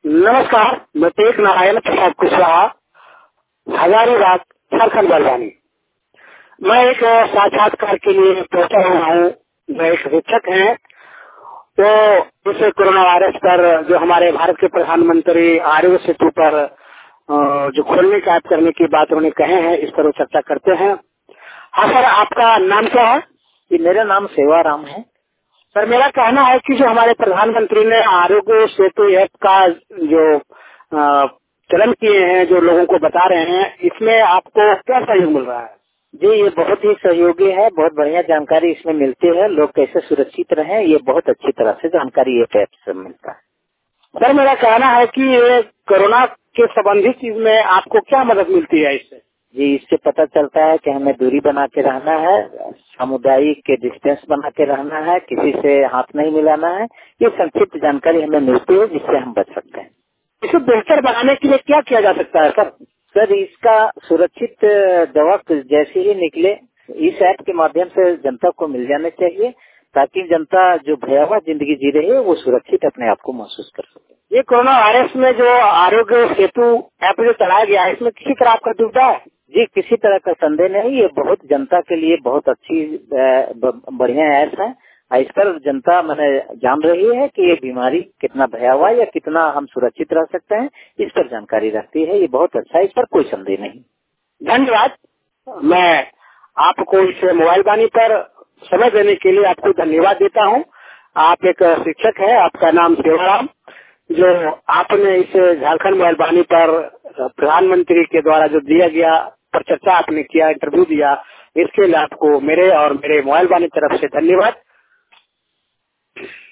नमस्कार, मैं टेक नारायण प्रसाद कुशवाहा, हजारीबाग, झारखंड बलवानी। मैं एक साक्षात्कार के लिए पहुंचा हुआ हूँ। मैं एक शिक्षक हैं। तो इस कोरोना वायरस पर जो हमारे भारत के प्रधानमंत्री आरोग्य सेतु पर जो खोलने का ऐप करने की बात उन्होंने कहे हैं, इस पर वो चर्चा करते हैं। हाँ सर, आपका नाम क्या है? कि मेरा नाम सेवाराम है। सर, मेरा कहना है कि जो हमारे प्रधानमंत्री ने आरोग्य सेतु ऐप का जो चलन किए हैं, जो लोगों को बता रहे हैं, इसमें आपको क्या सहयोग मिल रहा है? जी, ये बहुत ही सहयोगी है। बहुत बढ़िया जानकारी इसमें मिलती है। लोग कैसे सुरक्षित रहें, ये बहुत अच्छी तरह से जानकारी ये ऐप से मिलता है। सर, मेरा कहना है कि ये कोरोना के संबंधित चीज में आपको क्या मदद मिलती है इससे? जी, इससे पता चलता है कि हमें दूरी बना के रहना है, सामुदायिक डिस्टेंस बना के रहना है, किसी से हाथ नहीं मिलाना है। ये संक्षिप्त जानकारी हमें मिलती है, जिससे हम बच सकते हैं। इसे बेहतर बनाने के लिए क्या किया जा सकता है सर? सर, इसका सुरक्षित दवा जैसे ही निकले, इस ऐप के माध्यम से जनता को मिल जाने चाहिए, ताकि जनता जो भयावह जिंदगी जी रही है वो सुरक्षित अपने आप को महसूस कर सके। ये कोरोना वायरस में जो आरोग्य सेतु ऐप जो चलाया गया है, इसमें किसी तरह आपका दुविधा है? जी, किसी तरह का संदेह नहीं। ये बहुत जनता के लिए बहुत अच्छी बढ़िया ऐप है। इस पर जनता मैंने जान रही है कि ये बीमारी कितना भयावह या कितना हम सुरक्षित रह सकते हैं, इस पर जानकारी रखती है। ये बहुत अच्छा है, इस पर कोई संदेह नहीं। धन्यवाद। मैं आपको इस मोबाइल वाणी पर समय देने के लिए आपको धन्यवाद देता हूँ। आप एक शिक्षक हैं, आपका नाम सेवाराम, जो आपने इस झारखंड मोबाइल वाणी पर प्रधानमंत्री के द्वारा जो दिया गया पर चर्चा आपने किया, इंटरव्यू दिया, इसके लिए आपको मेरे और मेरे मोबाइल वाणी तरफ से धन्यवाद।